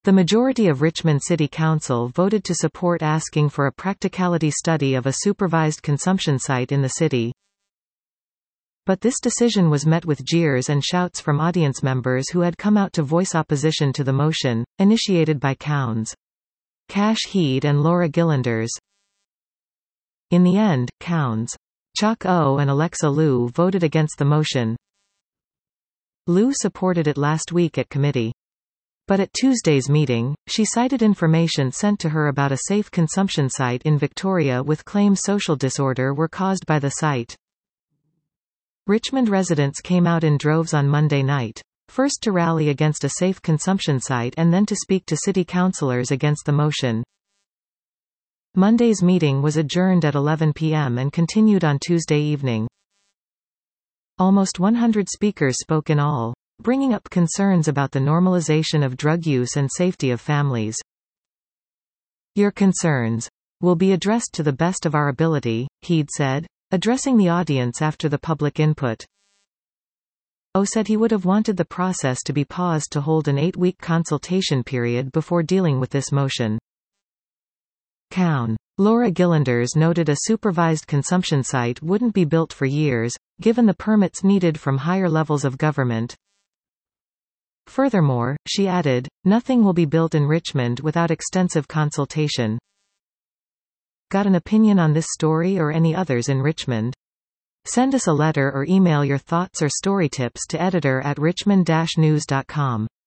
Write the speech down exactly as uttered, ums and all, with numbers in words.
The majority of Richmond City Council voted to support asking for a practicality study of a supervised consumption site in the city. But this decision was met with jeers and shouts from audience members who had come out to voice opposition to the motion, initiated by Counds, Cash Heed and Laura Gillanders. In the end, Counds, Chuck O and Alexa Liu voted against the motion. Liu supported it last week at committee. But at Tuesday's meeting, she cited information sent to her about a safe consumption site in Victoria with claims social disorder were caused by the site. Richmond residents came out in droves on Monday night, first to rally against a safe consumption site and then to speak to city councillors against the motion. Monday's meeting was adjourned at eleven p m and continued on Tuesday evening. Almost one hundred speakers spoke in all, bringing up concerns about the normalization of drug use and safety of families. Your concerns will be addressed to the best of our ability, Heed said, addressing the audience after the public input. O said he would have wanted the process to be paused to hold an eight-week consultation period before dealing with this motion. Coun. Laura Gillanders noted a supervised consumption site wouldn't be built for years, given the permits needed from higher levels of government. Furthermore, she added, nothing will be built in Richmond without extensive consultation. Got an opinion on this story or any others in Richmond? Send us a letter or email your thoughts or story tips to editor at richmond dash news dot com.